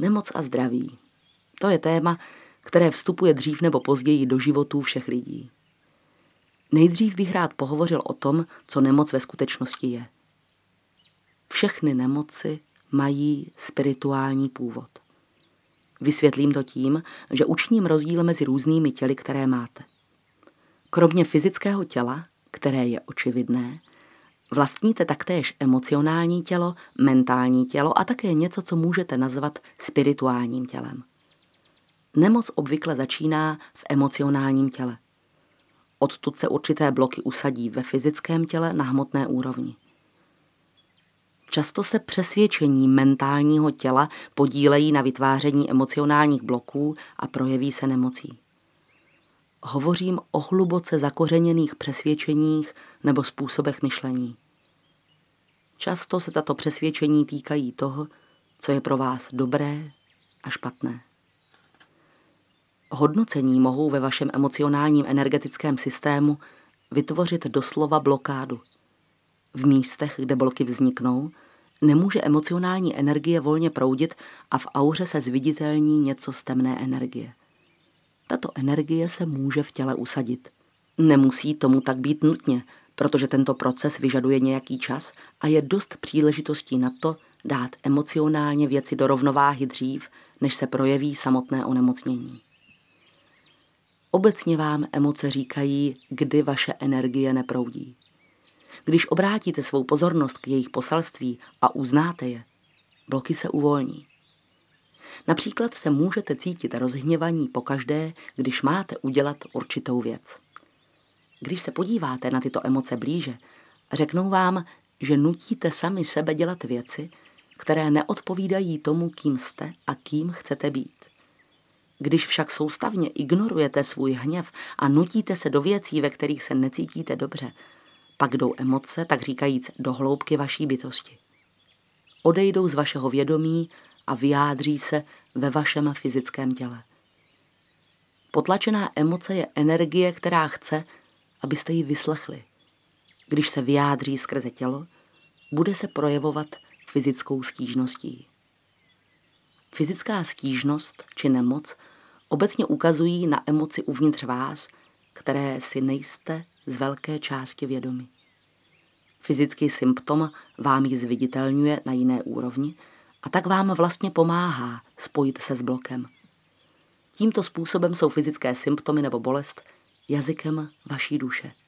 Nemoc a zdraví. To je téma, které vstupuje dřív nebo později do životů všech lidí. Nejdřív bych rád pohovořil o tom, co nemoc ve skutečnosti je. Všechny nemoci mají spirituální původ. Vysvětlím to tím, že učiním rozdíl mezi různými těly, které máte. Kromě fyzického těla, které je očividné, vlastníte taktéž emocionální tělo, mentální tělo a také něco, co můžete nazvat spirituálním tělem. Nemoc obvykle začíná v emocionálním těle. Odtud se určité bloky usadí ve fyzickém těle na hmotné úrovni. Často se přesvědčení mentálního těla podílejí na vytváření emocionálních bloků a projeví se nemocí. Hovořím o hluboce zakořeněných přesvědčeních nebo způsobech myšlení. Často se tato přesvědčení týkají toho, co je pro vás dobré a špatné. Hodnocení mohou ve vašem emocionálním energetickém systému vytvořit doslova blokádu. V místech, kde bloky vzniknou, nemůže emocionální energie volně proudit a v auře se zviditelní něco z temné energie. Tato energie se může v těle usadit. Nemusí tomu tak být nutně, protože tento proces vyžaduje nějaký čas a je dost příležitostí na to dát emocionálně věci do rovnováhy dřív, než se projeví samotné onemocnění. Obecně vám emoce říkají, kdy vaše energie neproudí. Když obrátíte svou pozornost k jejich poselství a uznáte je, bloky se uvolní. Například se můžete cítit rozhněvaní pokaždé, když máte udělat určitou věc. Když se podíváte na tyto emoce blíže, řeknou vám, že nutíte sami sebe dělat věci, které neodpovídají tomu, kým jste a kým chcete být. Když však soustavně ignorujete svůj hněv a nutíte se do věcí, ve kterých se necítíte dobře, pak jdou emoce, tak říkajíc, do hloubky vaší bytosti. Odejdou z vašeho vědomí a vyjádří se ve vašem fyzickém těle. Potlačená emoce je energie, která chce, abyste ji vyslechli. Když se vyjádří skrze tělo, bude se projevovat fyzickou stížností. Fyzická stížnost či nemoc obecně ukazují na emoci uvnitř vás, které si nejste z velké části vědomi. Fyzický symptom vám ji zviditelňuje na jiné úrovni a tak vám vlastně pomáhá spojit se s blokem. Tímto způsobem jsou fyzické symptomy nebo bolest jazykem vaší duše.